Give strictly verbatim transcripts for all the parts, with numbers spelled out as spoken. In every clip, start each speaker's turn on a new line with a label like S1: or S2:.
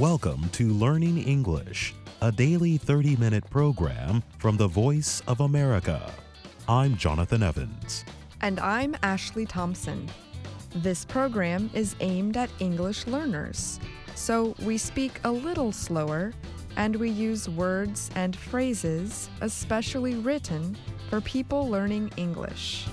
S1: Welcome to Learning English, a daily thirty-minute program from the Voice of America. I'm Jonathan Evans.
S2: And I'm Ashley Thompson. This program is aimed at English learners, so we speak a little slower and we use words and phrases especially written for people learning English.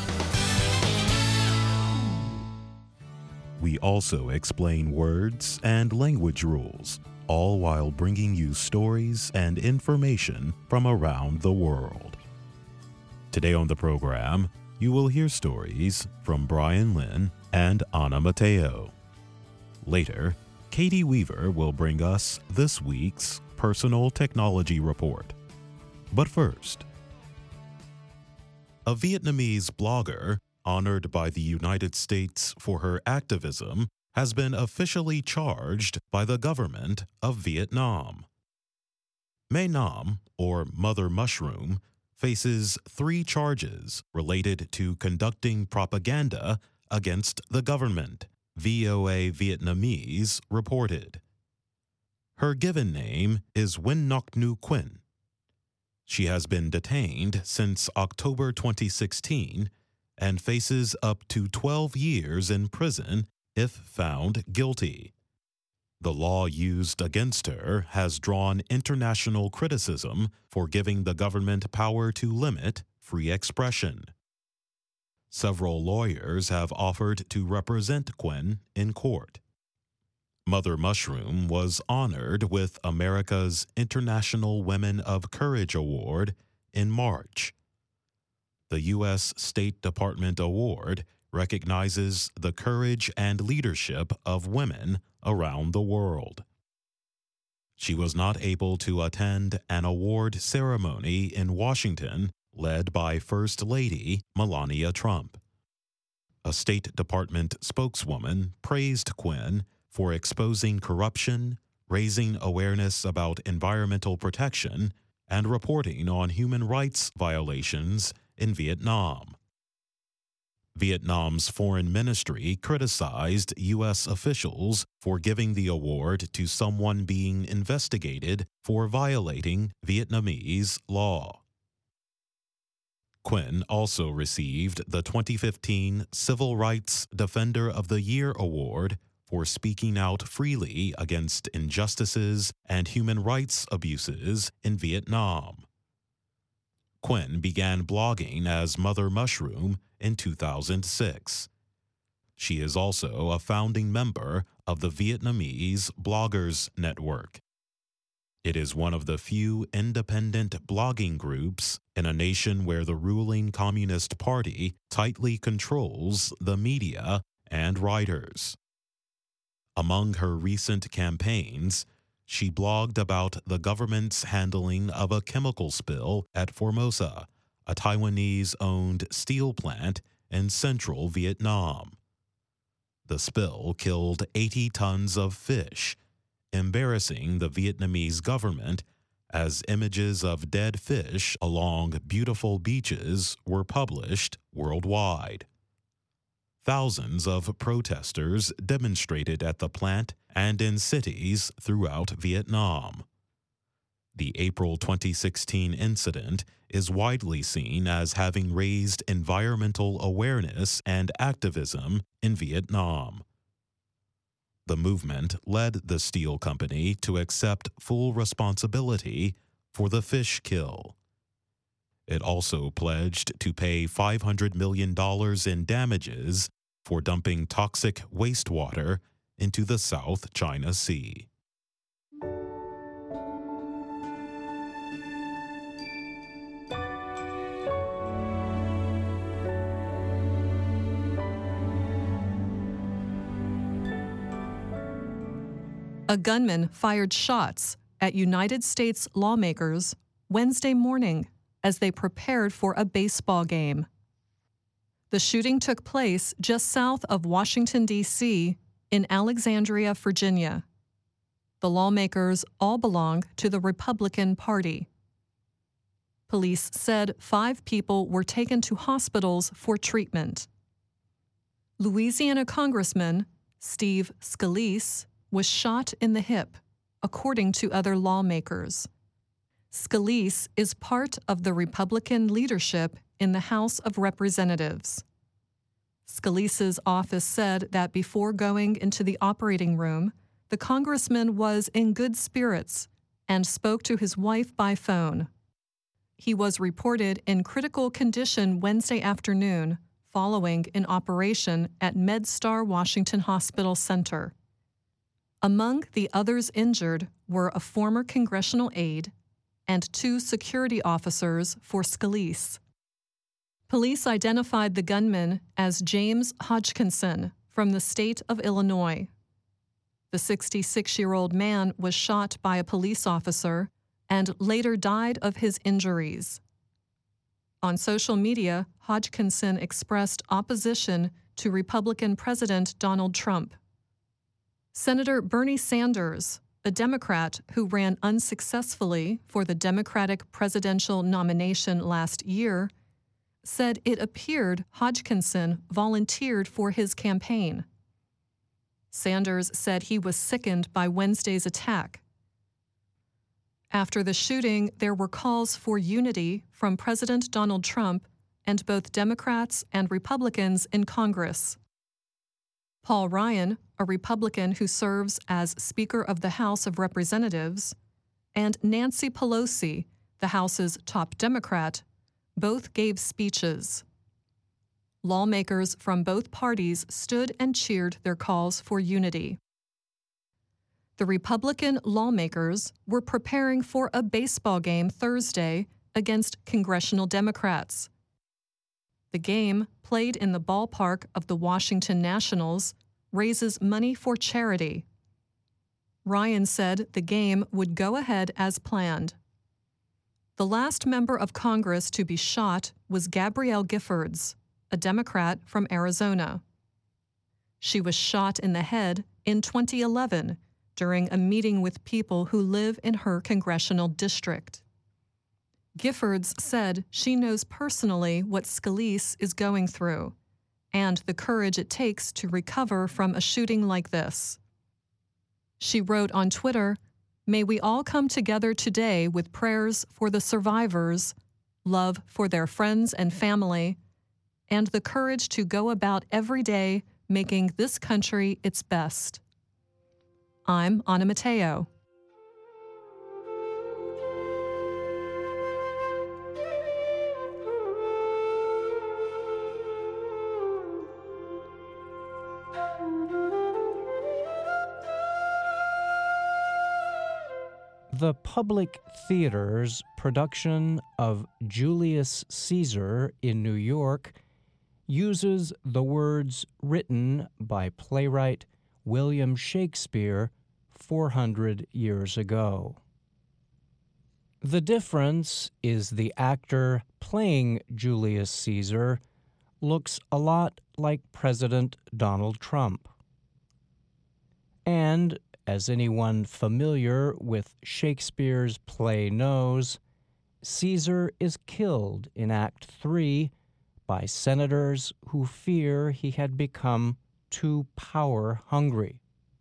S1: We also explain words and language rules, all while bringing you stories and information from around the world. Today on the program, you will hear stories from Brian Lynn and Anna Mateo. Later, Katie Weaver will bring us this week's Personal Technology Report. But first, a Vietnamese blogger honored by the United States for her activism has been officially charged by the government of Vietnam. Mae Nam, or Mother Mushroom, faces three charges related to conducting propaganda against the government, V O A Vietnamese reported. Her given name is Nguyen Ngoc Nhu Quinn. She has been detained since October twenty sixteen and faces up to twelve years in prison if found guilty. The law used against her has drawn international criticism for giving the government power to limit free expression. Several lawyers have offered to represent Quinn in court. Mother Mushroom was honored with America's International Women of Courage Award in March. The U S State Department Award recognizes the courage and leadership of women around the world. She was not able to attend an award ceremony in Washington led by First Lady Melania Trump. A State Department spokeswoman praised Quinn for exposing corruption, raising awareness about environmental protection, and reporting on human rights violations in Vietnam. Vietnam's foreign ministry criticized U S officials for giving the award to someone being investigated for violating Vietnamese law. Quinn also received the twenty fifteen Civil Rights Defender of the Year Award for speaking out freely against injustices and human rights abuses in Vietnam. Quinn began blogging as Mother Mushroom in two thousand six. She is also a founding member of the Vietnamese Bloggers Network. It is one of the few independent blogging groups in a nation where the ruling Communist Party tightly controls the media and writers. Among her recent campaigns, she blogged about the government's handling of a chemical spill at Formosa, a Taiwanese-owned steel plant in central Vietnam. The spill killed eighty tons of fish, embarrassing the Vietnamese government as images of dead fish along beautiful beaches were published worldwide. Thousands of protesters demonstrated at the plant and in cities throughout Vietnam. The April twenty sixteen incident is widely seen as having raised environmental awareness and activism in Vietnam. The movement led the steel company to accept full responsibility for the fish kill. It also pledged to pay five hundred million dollars in damages for dumping toxic wastewater into the South China Sea.
S3: A gunman fired shots at United States lawmakers Wednesday morning as they prepared for a baseball game. The shooting took place just south of Washington, D C, in Alexandria, Virginia. The lawmakers all belong to the Republican Party. Police said five people were taken to hospitals for treatment. Louisiana Congressman Steve Scalise was shot in the hip according to other lawmakers. Scalise is part of the Republican leadership in the House of Representatives. Scalise's office said that before going into the operating room, the congressman was in good spirits and spoke to his wife by phone. He was reported in critical condition Wednesday afternoon following an operation at MedStar Washington Hospital Center. Among the others injured were a former congressional aide and two security officers for Scalise. Police identified the gunman as James Hodgkinson from the state of Illinois. The sixty-six-year-old man was shot by a police officer and later died of his injuries. On social media, Hodgkinson expressed opposition to Republican President Donald Trump. Senator Bernie Sanders, a Democrat who ran unsuccessfully for the Democratic presidential nomination last year, said it appeared Hodgkinson volunteered for his campaign. Sanders said he was sickened by Wednesday's attack. After the shooting, there were calls for unity from President Donald Trump and both Democrats and Republicans in Congress. Paul Ryan, a Republican who serves as Speaker of the House of Representatives, and Nancy Pelosi, the House's top Democrat, both gave speeches. Lawmakers from both parties stood and cheered their calls for unity. The Republican lawmakers were preparing for a baseball game Thursday against congressional Democrats. The game, played in the ballpark of the Washington Nationals, raises money for charity. Ryan said the game would go ahead as planned. The last member of Congress to be shot was Gabrielle Giffords, a Democrat from Arizona. She was shot in the head in twenty eleven during a meeting with people who live in her congressional district. Giffords said she knows personally what Scalise is going through and the courage it takes to recover from a shooting like this. She wrote on Twitter, "May we all come together today with prayers for the survivors, love for their friends and family, and the courage to go about every day making this country its best." I'm Anna Matteo.
S4: The Public Theater's production of Julius Caesar in New York uses the words written by playwright William Shakespeare four hundred years ago. The difference is the actor playing Julius Caesar looks a lot like President Donald Trump. And, as anyone familiar with Shakespeare's play knows, Caesar is killed in Act Three by senators who fear he had become too power-hungry.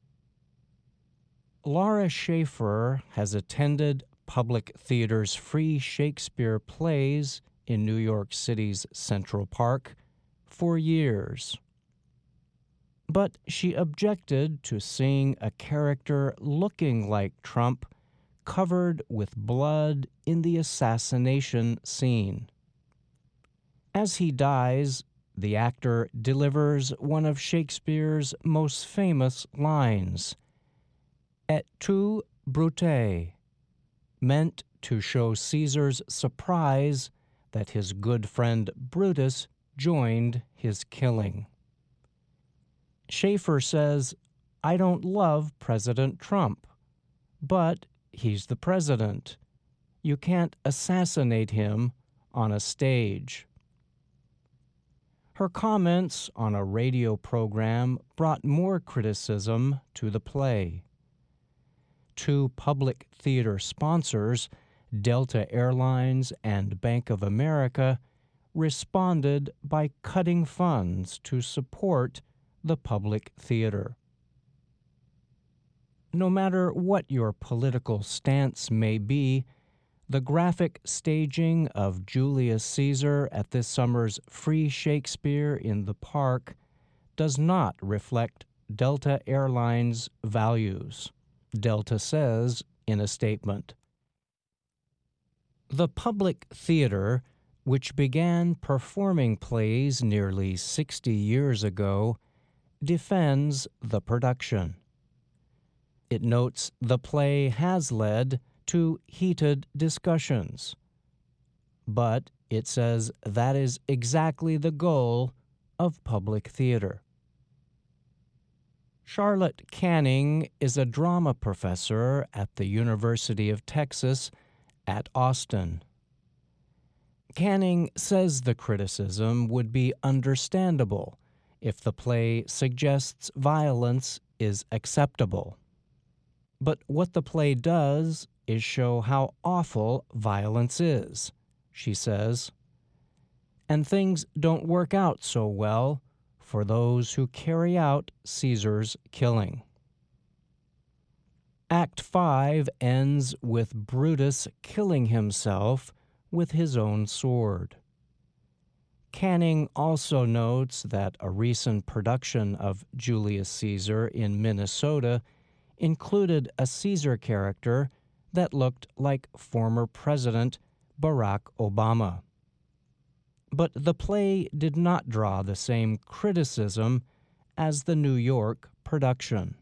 S4: Laura Schaefer has attended Public Theater's free Shakespeare plays in New York City's Central Park for years. But she objected to seeing a character looking like Trump covered with blood in the assassination scene. As he dies, the actor delivers one of Shakespeare's most famous lines, "Et tu, Brute," meant to show Caesar's surprise that his good friend Brutus joined his killing. Schaefer says, "I don't love President Trump, but he's the president. You can't assassinate him on a stage." Her comments on a radio program brought more criticism to the play. Two Public Theater sponsors, Delta Airlines and Bank of America, responded by cutting funds to support the Public Theater. No matter what your political stance may be, the graphic staging of Julius Caesar at this summer's Free Shakespeare in the Park does not reflect Delta Airlines' values, Delta says in a statement. The Public Theater, which began performing plays nearly sixty years ago, defends the production. It notes the play has led to heated discussions, but it says that is exactly the goal of public theater. Charlotte Canning is a drama professor at the University of Texas at Austin. Canning says the criticism would be understandable if the play suggests violence is acceptable. But what the play does is show how awful violence is, she says. And things don't work out so well for those who carry out Caesar's killing. Act five ends with Brutus killing himself with his own sword. Canning also notes that a recent production of Julius Caesar in Minnesota included a Caesar character that looked like former President Barack Obama. But the play did not draw the same criticism as the New York production.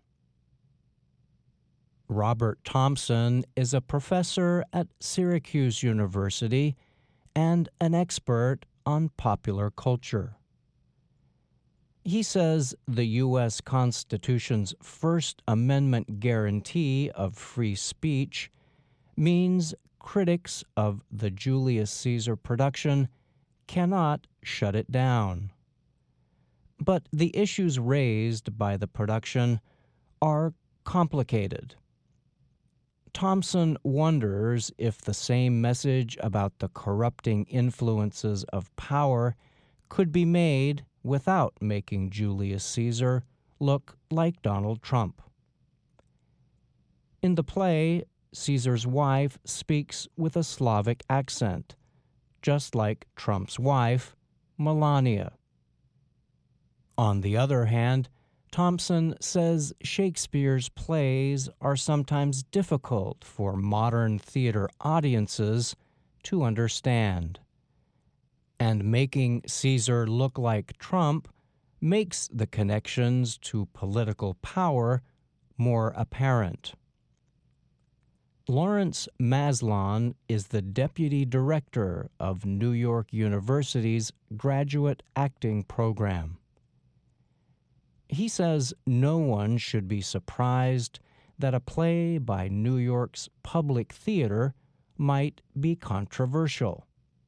S4: Robert Thompson is a professor at Syracuse University and an expert on popular culture. He says the U S Constitution's First Amendment guarantee of free speech means critics of the Julius Caesar production cannot shut it down. But the issues raised by the production are complicated. Thompson wonders if the same message about the corrupting influences of power could be made without making Julius Caesar look like Donald Trump. In the play, Caesar's wife speaks with a Slavic accent, just like Trump's wife, Melania. On the other hand, Thompson says Shakespeare's plays are sometimes difficult for modern theater audiences to understand. And making Caesar look like Trump makes the connections to political power more apparent. Lawrence Maslon is the deputy director of New York University's graduate acting program. He says no one should be surprised that a play by New York's Public Theater might be controversial.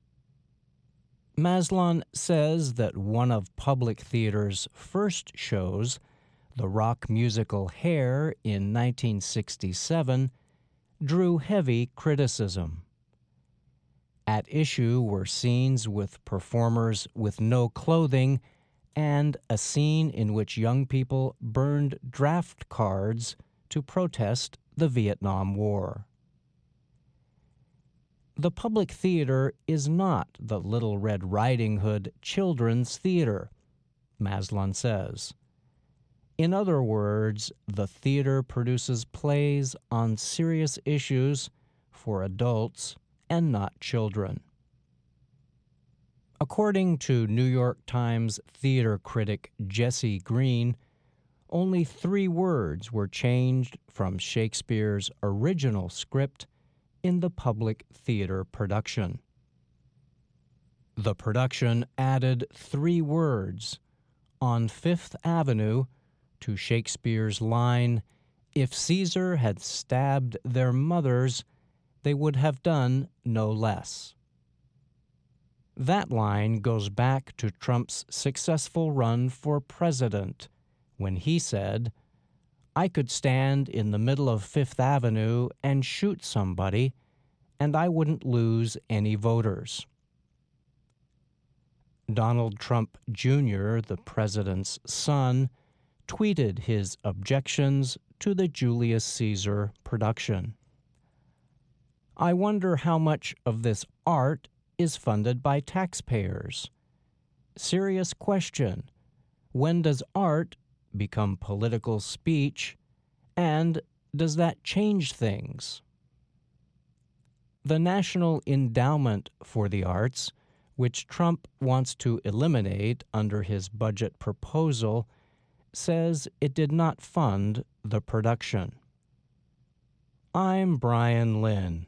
S4: Maslon says that one of Public Theater's first shows, the rock musical Hair in nineteen sixty-seven, drew heavy criticism. At issue were scenes with performers with no clothing and a scene in which young people burned draft cards to protest the Vietnam War. The Public Theater is not the Little Red Riding Hood children's theater, Maslon says. In other words, the theater produces plays on serious issues for adults and not children. According to New York Times theater critic Jesse Green, only three words were changed from Shakespeare's original script in the Public Theater production. The production added three words on Fifth Avenue to Shakespeare's line, "If Caesar had stabbed their mothers, they would have done no less." That line goes back to Trump's successful run for president, when he said, "I could stand in the middle of Fifth Avenue and shoot somebody, and I wouldn't lose any voters." Donald Trump Junior, the president's son, tweeted his objections to the Julius Caesar production. I wonder how much of this art is funded by taxpayers. Serious question. When does art become political speech, and does that change things? The National Endowment for the Arts, which Trump wants to eliminate under his budget proposal, says it did not fund the production. I'm Brian Lynn.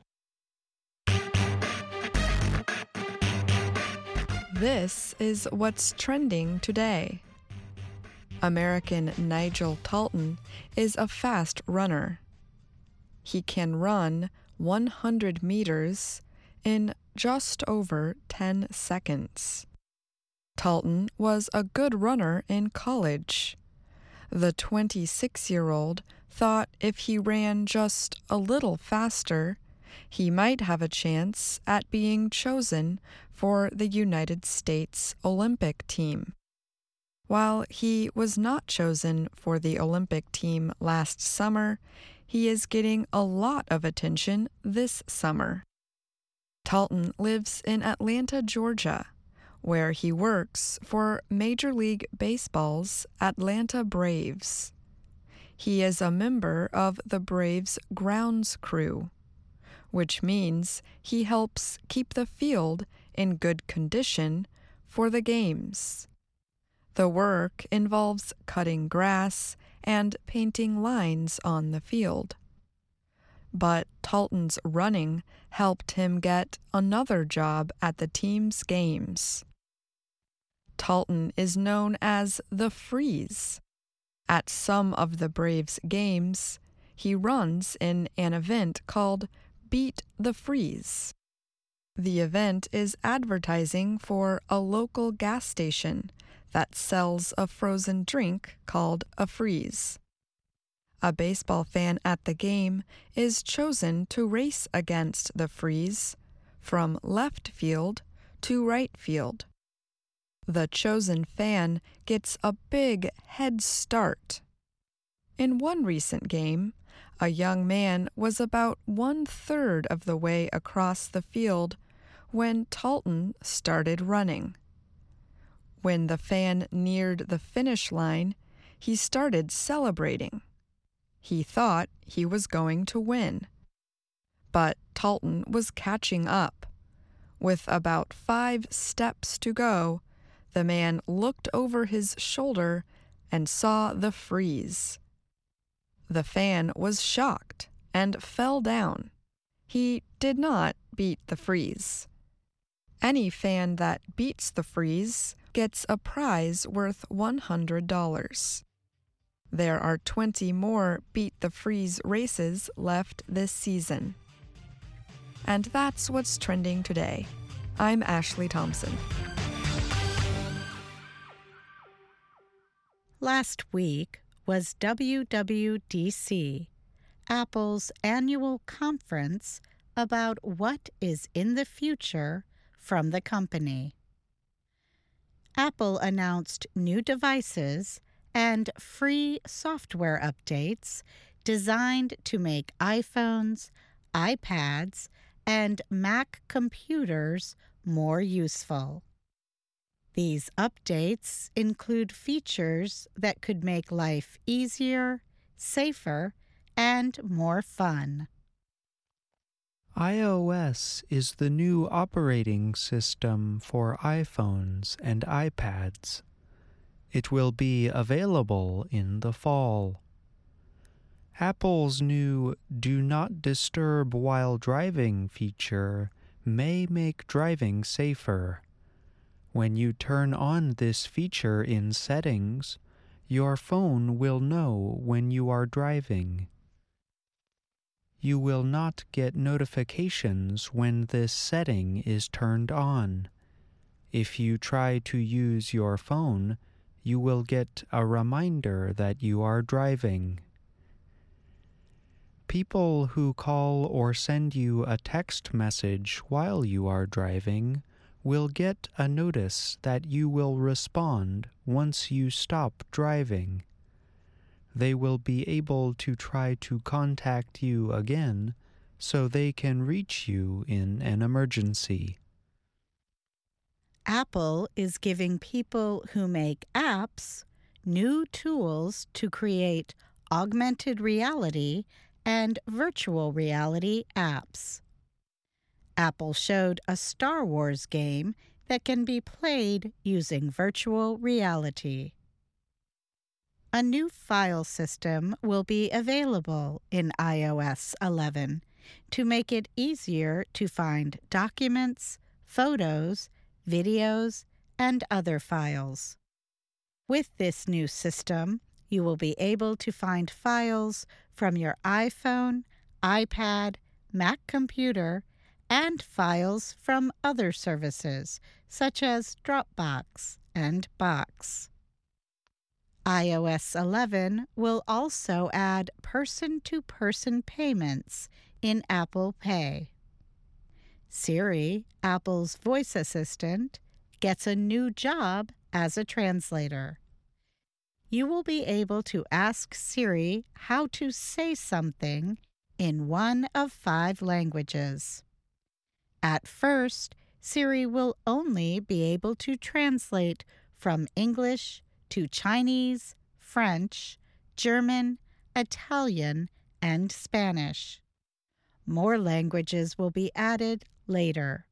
S2: This is what's trending today. American Nigel Talton is a fast runner. He can run one hundred meters in just over ten seconds. Talton was a good runner in college. The twenty-six-year-old thought if he ran just a little faster, he might have a chance at being chosen for the United States Olympic team. While he was not chosen for the Olympic team last summer, he is getting a lot of attention this summer. Talton lives in Atlanta, Georgia, where he works for Major League Baseball's Atlanta Braves. He is a member of the Braves grounds crew, which means he helps keep the field in good condition for the games. The work involves cutting grass and painting lines on the field. But Talton's running helped him get another job at the team's games. Talton is known as the Freeze. At some of the Braves' games, he runs in an event called Beat the Freeze. The event is advertising for a local gas station that sells a frozen drink called a freeze. A baseball fan at the game is chosen to race against the freeze from left field to right field. The chosen fan gets a big head start. In one recent game, a young man was about one-third of the way across the field when Talton started running. When the fan neared the finish line, he started celebrating. He thought he was going to win. But Talton was catching up. With about five steps to go, the man looked over his shoulder and saw the freeze. The fan was shocked and fell down. He did not beat the freeze. Any fan that beats the freeze gets a prize worth one hundred dollars. There are twenty more Beat the Freeze races left this season. And that's what's trending today. I'm Ashley Thompson.
S5: Last week was W W D C, Apple's annual conference about what is in the future from the company. Apple announced new devices and free software updates designed to make iPhones, iPads, and Mac computers more useful. These updates include features that could make life easier, safer, and more fun.
S6: iOS is the new operating system for iPhones and iPads. It will be available in the fall. Apple's new Do Not Disturb While Driving feature may make driving safer. When you turn on this feature in settings, your phone will know when you are driving. You will not get notifications when this setting is turned on. If you try to use your phone, you will get a reminder that you are driving. People who call or send you a text message while you are driving will get a notice that you will respond once you stop driving. they will be able to try to contact you again so they can reach you in an emergency.
S5: Apple is giving people who make apps new tools to create augmented reality and virtual reality apps. Apple showed a Star Wars game that can be played using virtual reality. A new file system will be available in i O S eleven to make it easier to find documents, photos, videos, and other files. With this new system, you will be able to find files from your iPhone, iPad, Mac computer, and files from other services such as Dropbox and Box. i O S eleven will also add person-to-person payments in Apple Pay. Siri, Apple's voice assistant, gets a new job as a translator. You will be able to ask Siri how to say something in one of five languages. At first, Siri will only be able to translate from English to Chinese, French, German, Italian, and Spanish. More languages will be added later.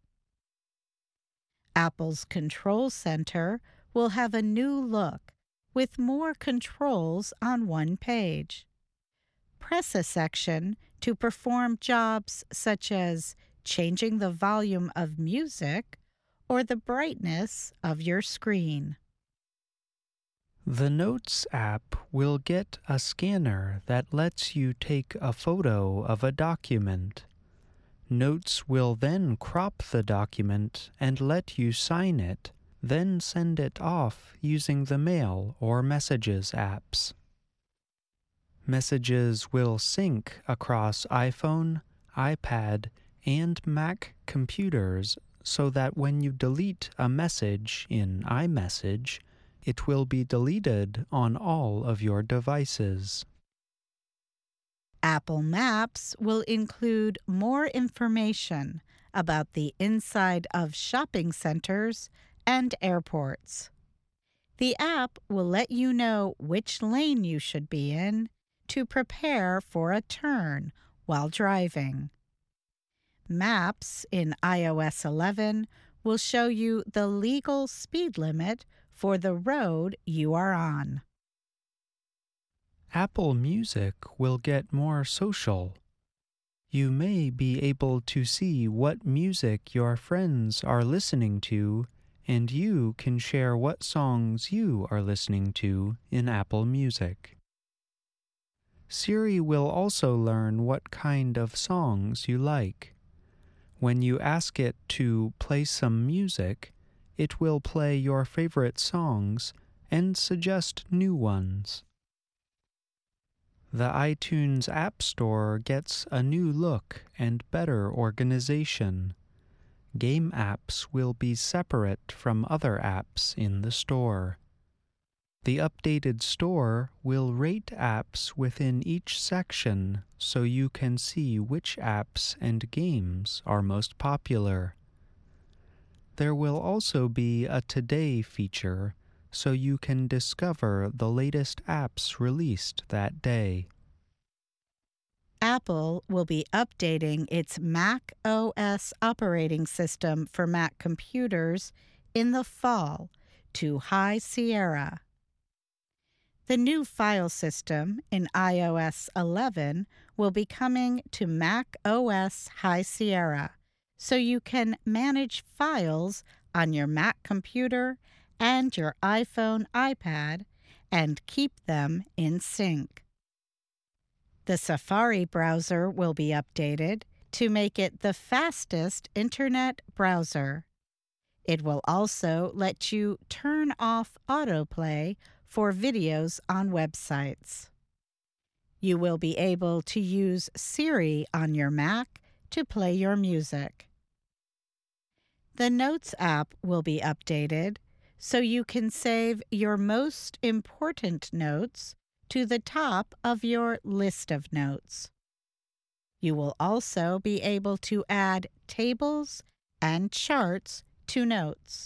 S5: Apple's Control Center will have a new look with more controls on one page. Press a section to perform jobs such as changing the volume of music or the brightness of your screen.
S6: The Notes app will get a scanner that lets you take a photo of a document. Notes will then crop the document and let you sign it, then send it off using the Mail or Messages apps. Messages will sync across iPhone, iPad, and Mac computers so that when you delete a message in iMessage, it will be deleted on all of your devices.
S5: Apple Maps will include more information about the inside of shopping centers and airports. The app will let you know which lane you should be in to prepare for a turn while driving. Maps in i O S eleven will show you the legal speed limit for the road you are on.
S6: Apple Music will get more social. You may be able to see what music your friends are listening to, and you can share what songs you are listening to in Apple Music. Siri will also learn what kind of songs you like. When you ask it to play some music, it will play your favorite songs and suggest new ones. The iTunes App Store gets a new look and better organization. Game apps will be separate from other apps in the store. The updated store will rate apps within each section so you can see which apps and games are most popular. There will also be a Today feature so you can discover the latest apps released that day.
S5: Apple will be updating its Mac O S operating system for Mac computers in the fall to High Sierra. The new file system in i O S eleven will be coming to Mac O S High Sierra, so you can manage files on your Mac computer and your iPhone, iPad, and keep them in sync. The Safari browser will be updated to make it the fastest internet browser. It will also let you turn off autoplay for videos on websites. You will be able to use Siri on your Mac to play your music. The Notes app will be updated so you can save your most important notes to the top of your list of notes. You will also be able to add tables and charts to notes.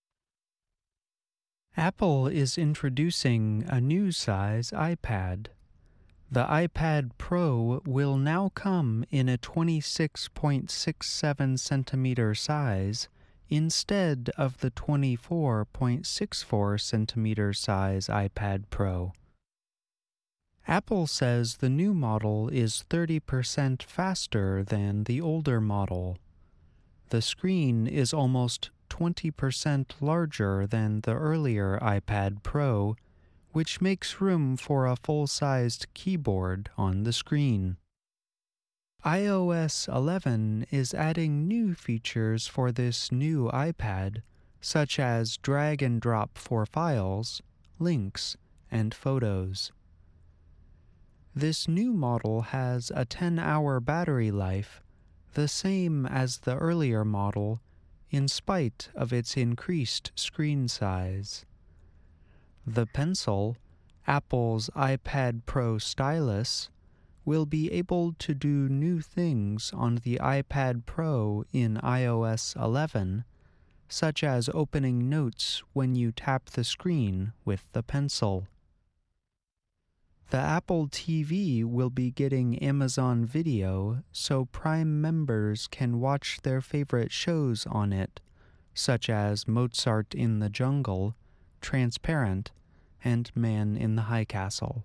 S6: Apple is introducing a new size iPad. The iPad Pro will now come in a twenty-six point six seven centimeter size instead of the twenty-four point six four centimeter size iPad Pro. Apple says the new model is thirty percent faster than the older model. The screen is almost twenty percent larger than the earlier iPad Pro, which makes room for a full-sized keyboard on the screen. i O S eleven is adding new features for this new iPad, such as drag and drop for files, links, and photos. This new model has a ten-hour battery life, the same as the earlier model, in spite of its increased screen size. The Pencil, Apple's iPad Pro stylus, will be able to do new things on the iPad Pro in i O S eleven, such as opening notes when you tap the screen with the pencil. The Apple T V will be getting Amazon Video so Prime members can watch their favorite shows on it, such as Mozart in the Jungle, Transparent, and Man in the High Castle.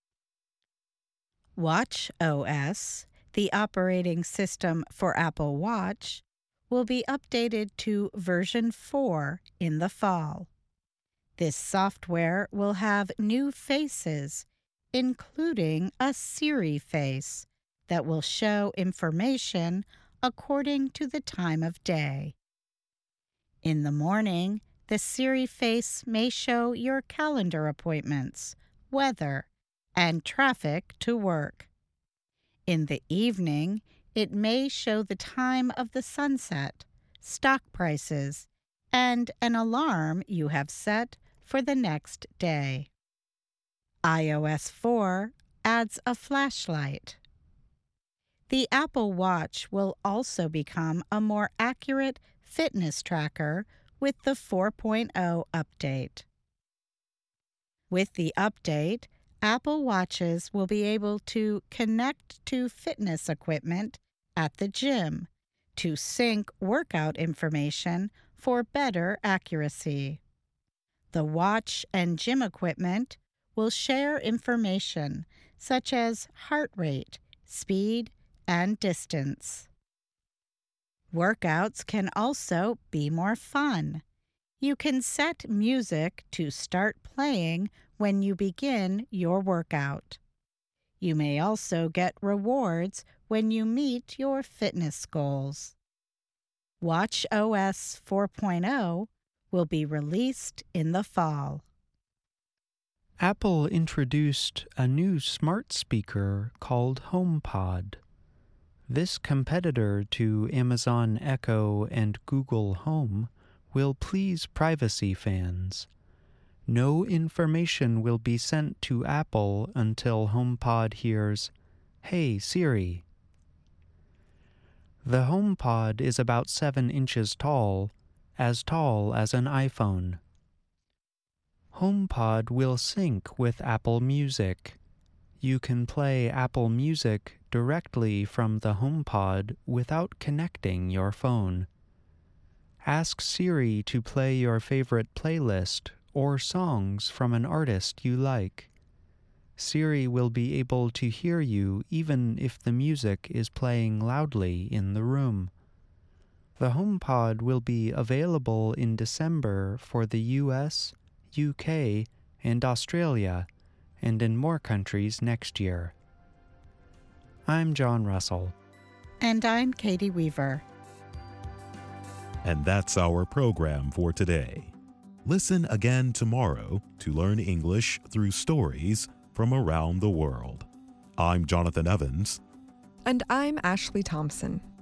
S5: watchOS, the operating system for Apple Watch, will be updated to version four in the fall. This software will have new faces, including a Siri face that will show information according to the time of day. In the morning, the Siri face may show your calendar appointments, weather, and traffic to work. In the evening, it may show the time of the sunset, stock prices, and an alarm you have set for the next day. i O S four adds a flashlight. The Apple Watch will also become a more accurate fitness tracker with the four point oh update. With the update, Apple Watches will be able to connect to fitness equipment at the gym to sync workout information for better accuracy. The watch and gym equipment will share information such as heart rate, speed, and distance. Workouts can also be more fun. You can set music to start playing when you begin your workout. You may also get rewards when you meet your fitness goals. watchOS four point oh will be released in the fall.
S6: Apple introduced a new smart speaker called HomePod. This competitor to Amazon Echo and Google Home will please privacy fans. No information will be sent to Apple until HomePod hears, "Hey Siri." The HomePod is about seven inches tall, as tall as an iPhone. HomePod will sync with Apple Music. You can play Apple Music directly from the HomePod without connecting your phone. Ask Siri to play your favorite playlist or songs from an artist you like. Siri will be able to hear you even if the music is playing loudly in the room. The HomePod will be available in December for the U S, U K, and Australia, and in more countries next year. I'm John Russell.
S5: And I'm Katie Weaver.
S1: And that's our program for today. Listen again tomorrow to learn English through stories from around the world. I'm Jonathan Evans.
S2: And I'm Ashley Thompson.